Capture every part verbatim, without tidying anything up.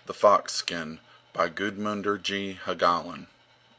The Fox Skin by Gudmundur G. Hagalin.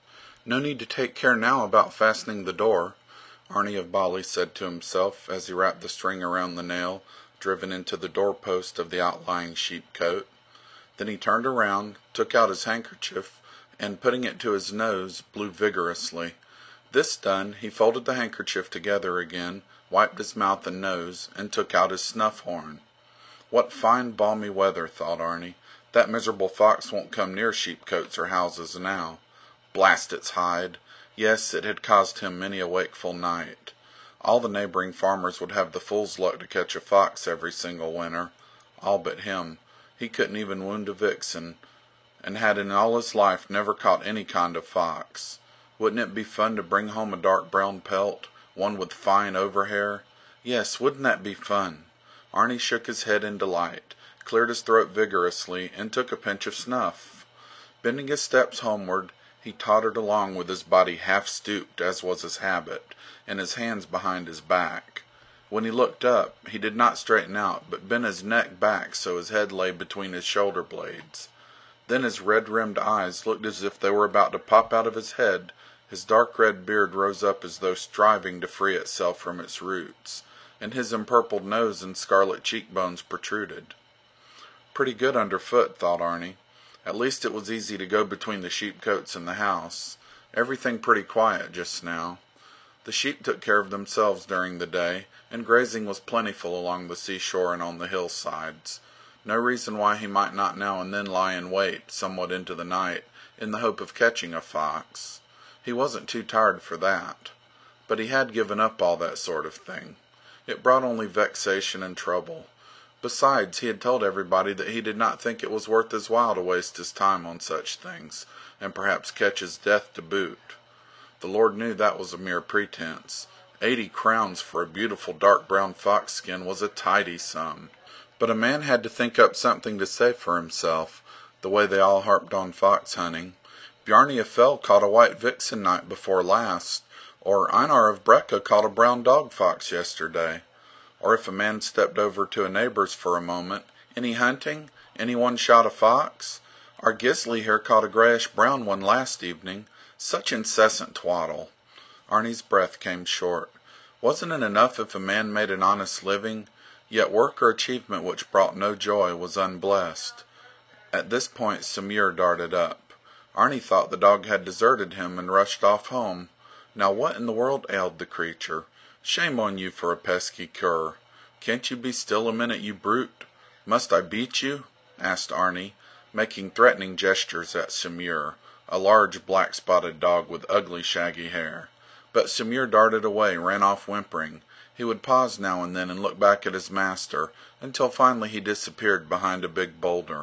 No need to take care now about fastening the door, Arni of Bali said to himself as he wrapped the string around the nail driven into the doorpost of the outlying sheepcote. Then he turned around, took out his handkerchief, and putting it to his nose, blew vigorously. This done, he folded the handkerchief together again, wiped his mouth and nose, and took out his snuff-horn. What fine balmy weather, thought Arni. That miserable fox won't come near sheepcotes or houses now. Blast its hide! Yes, it had caused him many a wakeful night. All the neighboring farmers would have the fool's luck to catch a fox every single winter. All but him. He couldn't even wound a vixen, and had in all his life never caught any kind of fox. Wouldn't it be fun to bring home a dark brown pelt, one with fine overhair? Yes, wouldn't that be fun? Arni shook his head in delight, cleared his throat vigorously, and took a pinch of snuff. Bending his steps homeward, he tottered along with his body half stooped, as was his habit, and his hands behind his back. When he looked up, he did not straighten out, but bent his neck back so his head lay between his shoulder blades. Then his red-rimmed eyes looked as if they were about to pop out of his head. His dark red beard rose up as though striving to free itself from its roots, and his empurpled nose and scarlet cheekbones protruded. Pretty good underfoot, thought Arni. At least it was easy to go between the sheepcotes and the house. Everything pretty quiet just now. The sheep took care of themselves during the day, and grazing was plentiful along the seashore and on the hillsides. No reason why he might not now and then lie in wait, somewhat into the night, in the hope of catching a fox. He wasn't too tired for that. But he had given up all that sort of thing. It brought only vexation and trouble. Besides, he had told everybody that he did not think it was worth his while to waste his time on such things, and perhaps catch his death to boot. The Lord knew that was a mere pretense. Eighty crowns for a beautiful dark brown fox skin was a tidy sum. But a man had to think up something to say for himself, the way they all harped on fox hunting. Bjarni of Fell caught a white vixen night before last, or Einar of Brekka caught a brown dog fox yesterday. Or if a man stepped over to a neighbor's for a moment, any hunting? Anyone shot a fox? Our Gisli here caught a grayish-brown one last evening. Such incessant twaddle. Arni's breath came short. Wasn't it enough if a man made an honest living? Yet work or achievement which brought no joy was unblessed. At this point Samur darted up. Arni thought the dog had deserted him and rushed off home. Now what in the world ailed the creature? Shame on you for a pesky cur. Can't you be still a minute, you brute? Must I beat you? Asked Arni, making threatening gestures at Samur, a large black-spotted dog with ugly shaggy hair. But Samur darted away, ran off whimpering. He would pause now and then and look back at his master, until finally he disappeared behind a big boulder.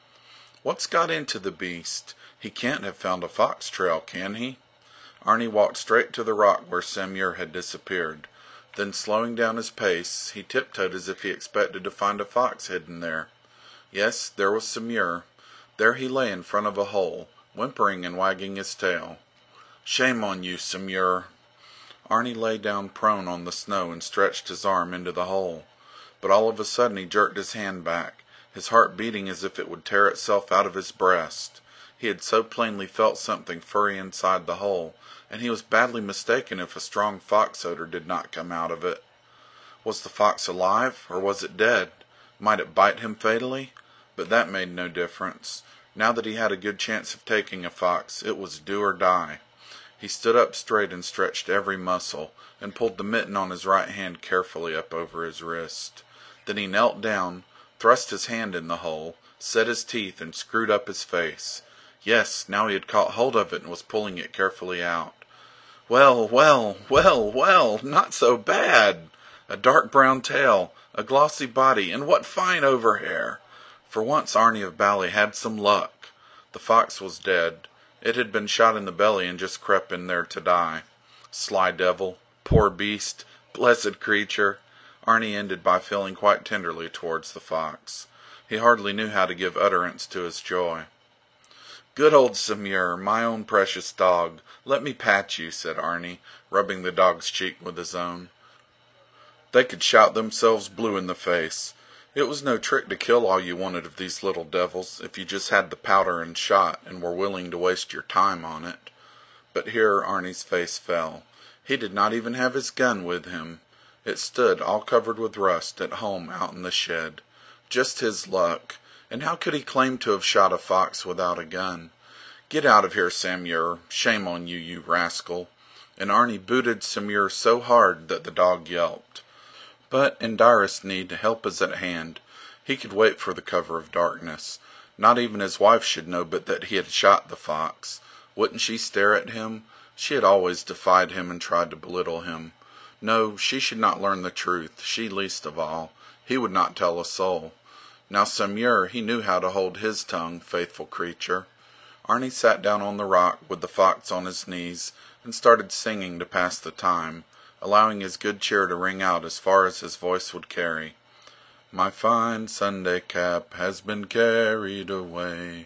What's got into the beast? He can't have found a fox trail, can he? Arni walked straight to the rock where Samur had disappeared. Then, slowing down his pace, he tiptoed as if he expected to find a fox hidden there. Yes, there was Samur. There he lay in front of a hole, whimpering and wagging his tail. Shame on you, Samur. Arni lay down prone on the snow and stretched his arm into the hole. But all of a sudden he jerked his hand back, his heart beating as if it would tear itself out of his breast. He had so plainly felt something furry inside the hole, and he was badly mistaken if a strong fox odor did not come out of it. Was the fox alive, or was it dead? Might it bite him fatally? But that made no difference. Now that he had a good chance of taking a fox, it was do or die. He stood up straight and stretched every muscle, and pulled the mitten on his right hand carefully up over his wrist. Then he knelt down, thrust his hand in the hole, set his teeth, and screwed up his face. Yes, now he had caught hold of it and was pulling it carefully out. Well, well, well, well, not so bad! A dark brown tail, a glossy body, and what fine overhair! For once Arni of Bali had some luck. The fox was dead. It had been shot in the belly and just crept in there to die. Sly devil, poor beast, blessed creature! Arni ended by feeling quite tenderly towards the fox. He hardly knew how to give utterance to his joy. Good old Samur, my own precious dog. Let me pat you, said Arni, rubbing the dog's cheek with his own. They could shout themselves blue in the face. It was no trick to kill all you wanted of these little devils, if you just had the powder and shot, and were willing to waste your time on it. But here Arnie's face fell. He did not even have his gun with him. It stood, all covered with rust, at home out in the shed. Just his luck. And how could he claim to have shot a fox without a gun? Get out of here, Samur. Shame on you, you rascal. And Arnie booted Samur so hard that the dog yelped. But in direst need, help is at hand. He could wait for the cover of darkness. Not even his wife should know but that he had shot the fox. Wouldn't she stare at him? She had always defied him and tried to belittle him. No, she should not learn the truth, she least of all. He would not tell a soul. Now Samur, he knew how to hold his tongue, faithful creature. Arnie sat down on the rock with the fox on his knees and started singing to pass the time, allowing his good cheer to ring out as far as his voice would carry. My fine Sunday cap has been carried away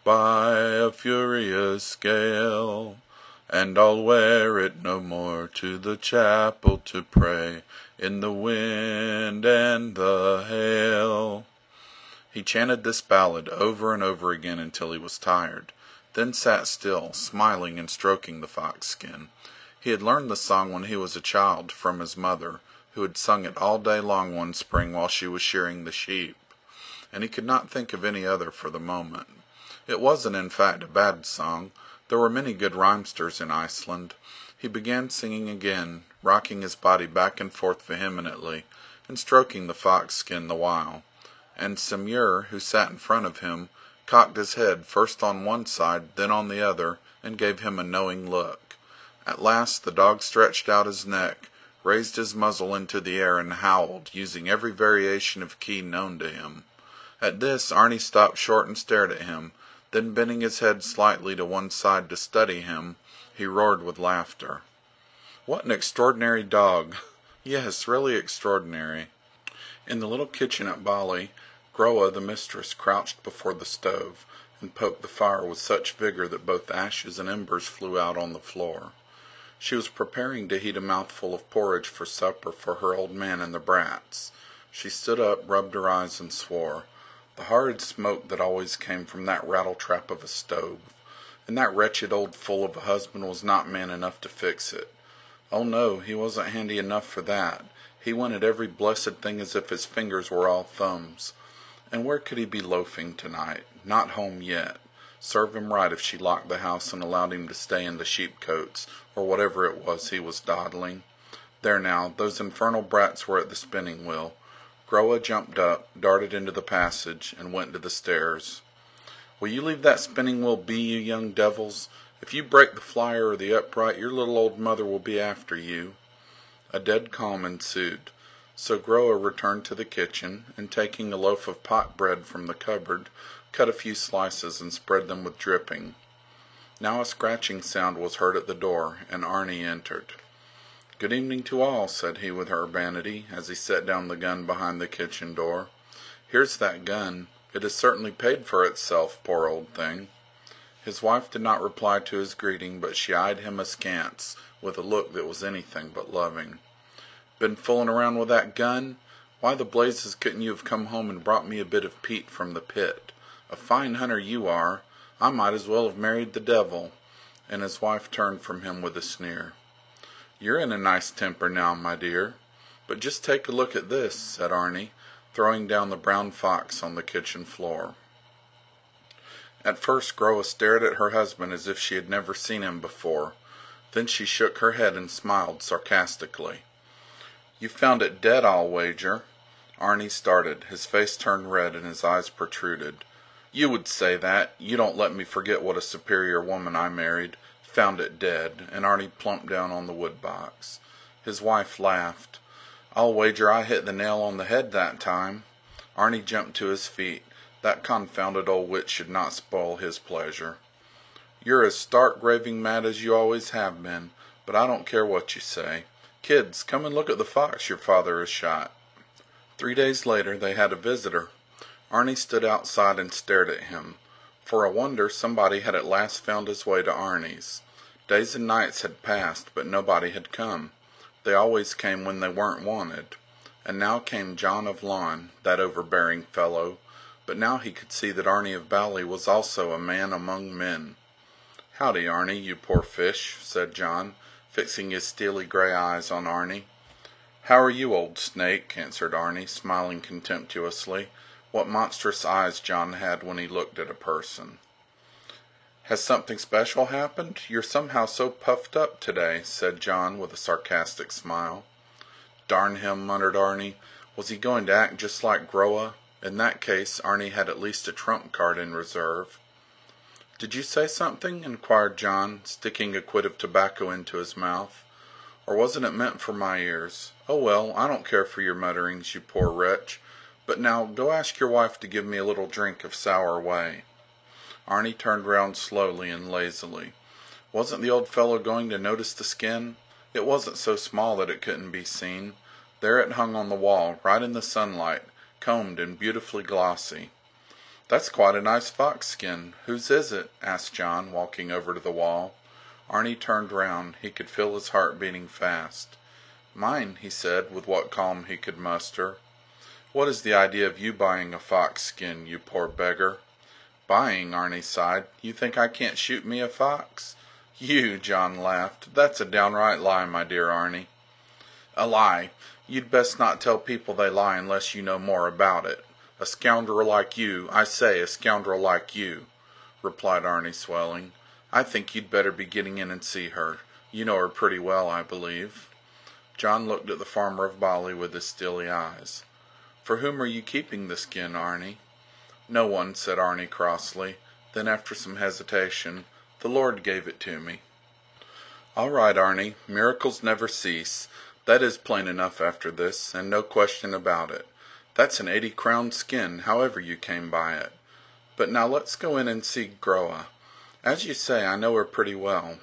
by a furious gale, and I'll wear it no more to the chapel to pray in the wind and the hail. He chanted this ballad over and over again until he was tired, then sat still, smiling and stroking the fox skin. He had learned the song when he was a child from his mother, who had sung it all day long one spring while she was shearing the sheep, and he could not think of any other for the moment. It wasn't, in fact, a bad song. There were many good rhymesters in Iceland. He began singing again, rocking his body back and forth vehemently, and stroking the fox skin the while. And Samur, who sat in front of him, cocked his head first on one side, then on the other, and gave him a knowing look. At last the dog stretched out his neck, raised his muzzle into the air, and howled, using every variation of key known to him. At this Arnie stopped short and stared at him. Then, bending his head slightly to one side to study him, he roared with laughter. What an extraordinary dog! Yes, really extraordinary. In the little kitchen at Bali, Groa, the mistress, crouched before the stove, and poked the fire with such vigor that both ashes and embers flew out on the floor. She was preparing to heat a mouthful of porridge for supper for her old man and the brats. She stood up, rubbed her eyes, and swore. The horrid smoke that always came from that rattletrap of a stove, and that wretched old fool of a husband was not man enough to fix it. Oh no, he wasn't handy enough for that. He wanted every blessed thing as if his fingers were all thumbs. And where could he be loafing tonight? Not home yet. Serve him right if she locked the house and allowed him to stay in the sheepcoats, or whatever it was he was dawdling. There now, those infernal brats were at the spinning wheel. Groa jumped up, darted into the passage, and went to the stairs. Will you leave that spinning wheel be, you young devils? If you break the flyer or the upright, your little old mother will be after you. A dead calm ensued. So Groa returned to the kitchen, and taking a loaf of pot bread from the cupboard, cut a few slices and spread them with dripping. Now a scratching sound was heard at the door, and Arnie entered. Good evening to all, said he with urbanity, as he set down the gun behind the kitchen door. Here's that gun. It has certainly paid for itself, poor old thing. His wife did not reply to his greeting, but she eyed him askance, with a look that was anything but loving. Been fooling around with that gun? Why the blazes couldn't you have come home and brought me a bit of peat from the pit? A fine hunter you are. I might as well have married the devil. And his wife turned from him with a sneer. You're in a nice temper now, my dear. But just take a look at this, said Arnie, throwing down the brown fox on the kitchen floor. At first Groa stared at her husband as if she had never seen him before. Then she shook her head and smiled sarcastically. You found it dead, I'll wager. Arnie started. His face turned red and his eyes protruded. You would say that. You don't let me forget what a superior woman I married. Found it dead, and Arnie plumped down on the wood box. His wife laughed. I'll wager I hit the nail on the head that time. Arnie jumped to his feet. That confounded old witch should not spoil his pleasure. You're as stark raving mad as you always have been, but I don't care what you say. Kids, come and look at the fox your father has shot. Three days later they had a visitor. Arnie stood outside and stared at him. For a wonder, somebody had at last found his way to Arnie's. Days and nights had passed, but nobody had come. They always came when they weren't wanted. And now came John of Lon, that overbearing fellow, but now he could see that Arni of Bali was also a man among men. "Howdy, Arni, you poor fish," said John, fixing his steely grey eyes on Arni. "How are you, old snake?" answered Arni, smiling contemptuously. What monstrous eyes John had when he looked at a person. "Has something special happened? You're somehow so puffed up today," said John with a sarcastic smile. "Darn him," muttered Arni. Was he going to act just like Groa? In that case, Arni had at least a trump card in reserve. "Did you say something?" inquired John, sticking a quid of tobacco into his mouth. "Or wasn't it meant for my ears? Oh well, I don't care for your mutterings, you poor wretch. But now, go ask your wife to give me a little drink of sour whey." Arni turned round slowly and lazily. Wasn't the old fellow going to notice the skin? It wasn't so small that it couldn't be seen. There it hung on the wall, right in the sunlight, combed and beautifully glossy. "That's quite a nice fox skin. Whose is it?" asked John, walking over to the wall. Arni turned round. He could feel his heart beating fast. "Mine," he said, with what calm he could muster. "What is the idea of you buying a fox skin, you poor beggar?" "Buying?" Arni sighed. "You think I can't shoot me a fox?" "You!" John laughed. "That's a downright lie, my dear Arni." "A lie! You'd best not tell people they lie unless you know more about it. A scoundrel like you, I say, a scoundrel like you," replied Arni, swelling. "I think you'd better be getting in and see her. You know her pretty well, I believe." John looked at the farmer of Bali with his steely eyes. "For whom are you keeping the skin, Arni?" "No one," said Arni crossly. Then, after some hesitation, "The Lord gave it to me." "All right, Arni. Miracles never cease. That is plain enough after this, and no question about it. That's an eighty-crown skin, however you came by it. But now let's go in and see Groa. As you say, I know her pretty well.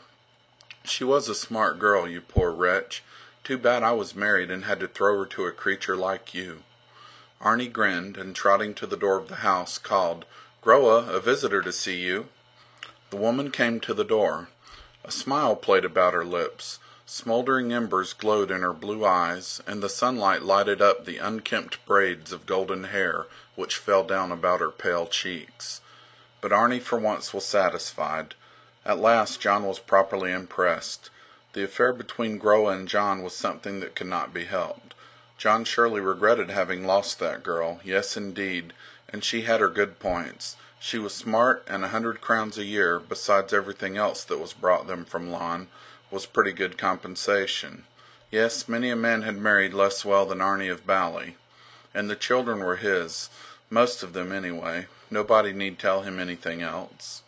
She was a smart girl, you poor wretch. Too bad I was married and had to throw her to a creature like you." Arni grinned, and trotting to the door of the house, called, "Groa, a visitor to see you." The woman came to the door. A smile played about her lips. Smoldering embers glowed in her blue eyes, and the sunlight lighted up the unkempt braids of golden hair which fell down about her pale cheeks. But Arni for once was satisfied. At last John was properly impressed. The affair between Groa and John was something that could not be helped. John surely regretted having lost that girl, yes indeed, and she had her good points. She was smart, and a hundred crowns a year, besides everything else that was brought them from Lon, was pretty good compensation. Yes, many a man had married less well than Arni of Bali. And the children were his, most of them anyway. Nobody need tell him anything else.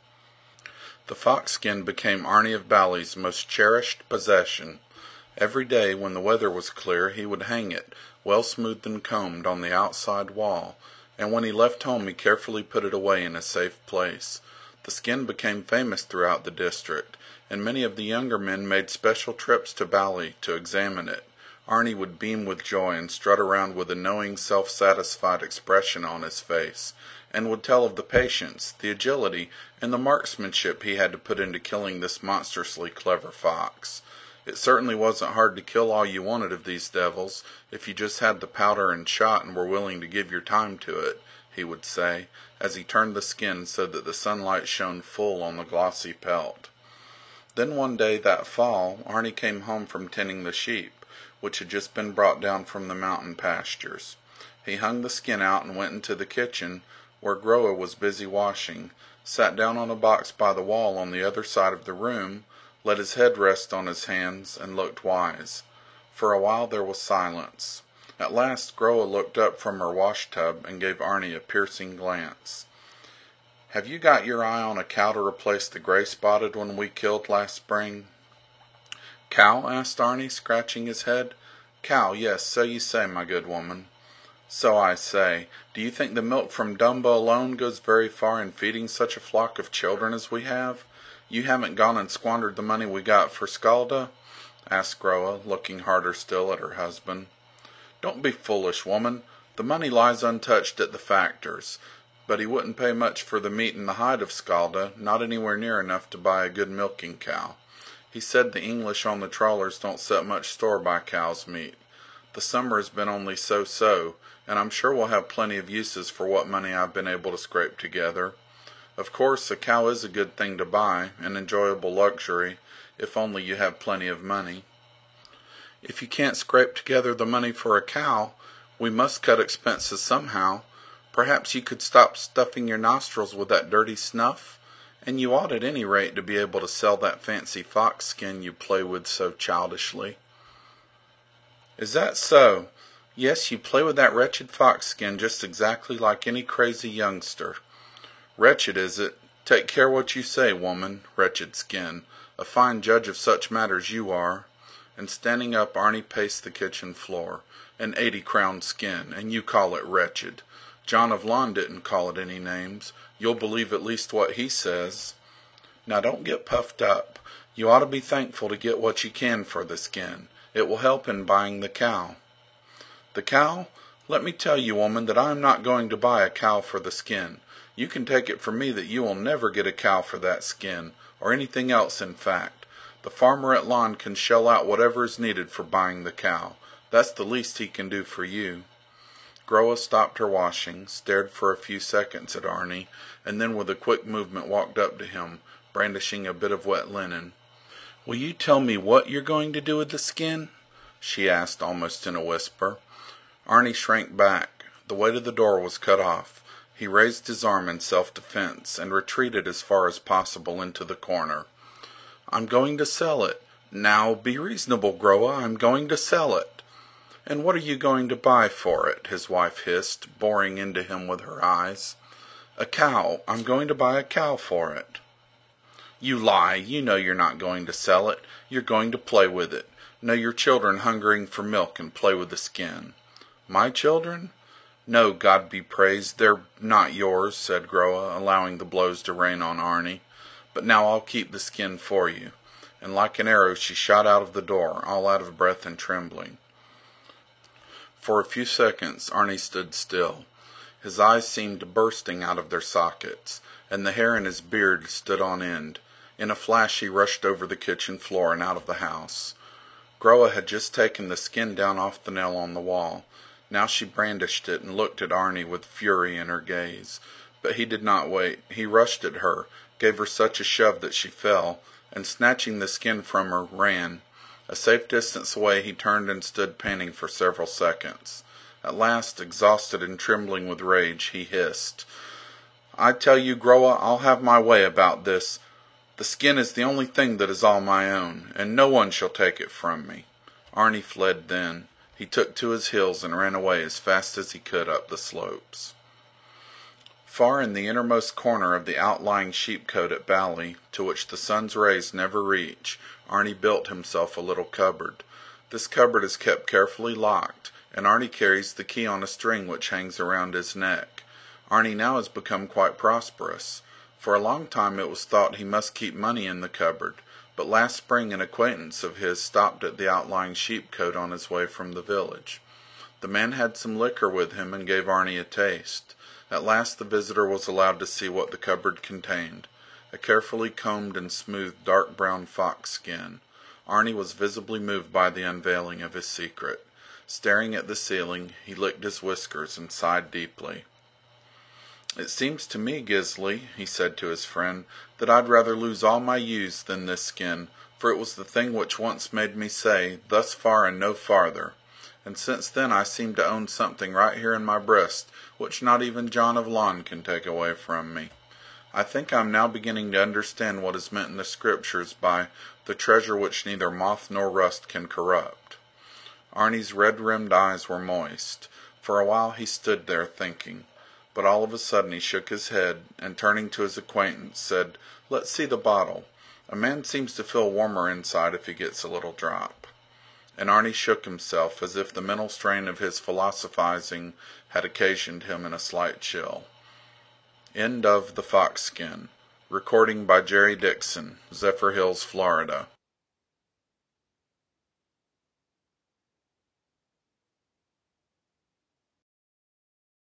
The fox skin became Arni of Bali's most cherished possession. Every day, when the weather was clear, he would hang it, well smoothed and combed, on the outside wall, and when he left home he carefully put it away in a safe place. The skin became famous throughout the district, and many of the younger men made special trips to Bali to examine it. Arni would beam with joy and strut around with a knowing, self-satisfied expression on his face, and would tell of the patience, the agility, and the marksmanship he had to put into killing this monstrously clever fox. It certainly wasn't hard to kill all you wanted of these devils, if you just had the powder and shot and were willing to give your time to it, he would say, as he turned the skin so that the sunlight shone full on the glossy pelt. Then one day that fall, Arni came home from tending the sheep, which had just been brought down from the mountain pastures. He hung the skin out and went into the kitchen, where Groa was busy washing, sat down on a box by the wall on the other side of the room, let his head rest on his hands, and looked wise. For a while there was silence. At last Groa looked up from her wash-tub and gave Arni a piercing glance. "Have you got your eye on a cow to replace the gray-spotted one we killed last spring?" "Cow?" asked Arni, scratching his head. "Cow, yes, so you say, my good woman." "So I say. Do you think the milk from Dumba alone goes very far in feeding such a flock of children as we have? You haven't gone and squandered the money we got for Skalda?" asked Groa, looking harder still at her husband. "Don't be foolish, woman. The money lies untouched at the factor's, but he wouldn't pay much for the meat and the hide of Skalda, not anywhere near enough to buy a good milking cow. He said the English on the trawlers don't set much store by cow's meat. The summer has been only so-so, and I'm sure we'll have plenty of uses for what money I've been able to scrape together. Of course, a cow is a good thing to buy, an enjoyable luxury, if only you have plenty of money. If you can't scrape together the money for a cow, we must cut expenses somehow. Perhaps you could stop stuffing your nostrils with that dirty snuff, and you ought at any rate to be able to sell that fancy fox skin you play with so childishly. Is that so? Yes, you play with that wretched fox skin just exactly like any crazy youngster. Wretched, is it? Take care what you say, woman. Wretched skin. A fine judge of such matters you are. And standing up, Arnie paced the kitchen floor. An eighty-crown skin, and you call it wretched. John of Lon didn't call it any names. You'll believe at least what he says. Now don't get puffed up. You ought to be thankful to get what you can for the skin. It will help in buying the cow. The cow? Let me tell you, woman, that I am not going to buy a cow for the skin. You can take it from me that you will never get a cow for that skin, or anything else in fact. The farmer at Lon can shell out whatever is needed for buying the cow. That's the least he can do for you. Groa stopped her washing, stared for a few seconds at Arnie, and then with a quick movement walked up to him, brandishing a bit of wet linen. "Will you tell me what you're going to do with the skin?" she asked almost in a whisper. Arnie shrank back. The way to the door was cut off. He raised his arm in self-defense and retreated as far as possible into the corner. "I'm going to sell it. Now, be reasonable, Groa. I'm going to sell it." "And what are you going to buy for it?" his wife hissed, boring into him with her eyes. "A cow. I'm going to buy a cow for it." "You lie. You know you're not going to sell it. You're going to play with it. Know your children hungering for milk and play with the skin." "My children?" "No, God be praised, they're not yours," said Groa, allowing the blows to rain on Arnie. "But now I'll keep the skin for you." And like an arrow she shot out of the door, all out of breath and trembling. For a few seconds Arnie stood still. His eyes seemed bursting out of their sockets, and the hair in his beard stood on end. In a flash he rushed over the kitchen floor and out of the house. Groa had just taken the skin down off the nail on the wall. Now she brandished it and looked at Arnie with fury in her gaze. But he did not wait. He rushed at her, gave her such a shove that she fell, and snatching the skin from her, ran. A safe distance away he turned and stood panting for several seconds. At last, exhausted and trembling with rage, he hissed, "I tell you, Groa, I'll have my way about this. The skin is the only thing that is all my own, and no one shall take it from me." Arnie fled then. He took to his heels and ran away as fast as he could up the slopes. Far in the innermost corner of the outlying sheepcote at Bally, to which the sun's rays never reach, Arnie built himself a little cupboard. This cupboard is kept carefully locked, and Arnie carries the key on a string which hangs around his neck. Arnie now has become quite prosperous. For a long time it was thought he must keep money in the cupboard, but last spring an acquaintance of his stopped at the outlying sheepcote on his way from the village. The man had some liquor with him and gave Arnie a taste. At last the visitor was allowed to see what the cupboard contained. A carefully combed and smoothed dark brown fox skin. Arnie was visibly moved by the unveiling of his secret. Staring at the ceiling, he licked his whiskers and sighed deeply. "It seems to me, Gisli," he said to his friend, "that I'd rather lose all my ewes than this skin, for it was the thing which once made me say, 'Thus far and no farther.' And since then I seem to own something right here in my breast which not even John of Lon can take away from me. I think I am now beginning to understand what is meant in the Scriptures by the treasure which neither moth nor rust can corrupt." Arnie's red-rimmed eyes were moist. For a while he stood there thinking. But all of a sudden he shook his head, and turning to his acquaintance, said, "Let's see the bottle. A man seems to feel warmer inside if he gets a little drop." And Arnie shook himself, as if the mental strain of his philosophizing had occasioned him in a slight chill. End of The Fox Skin. Recording by Jerry Dixon, Zephyr Hills, Florida.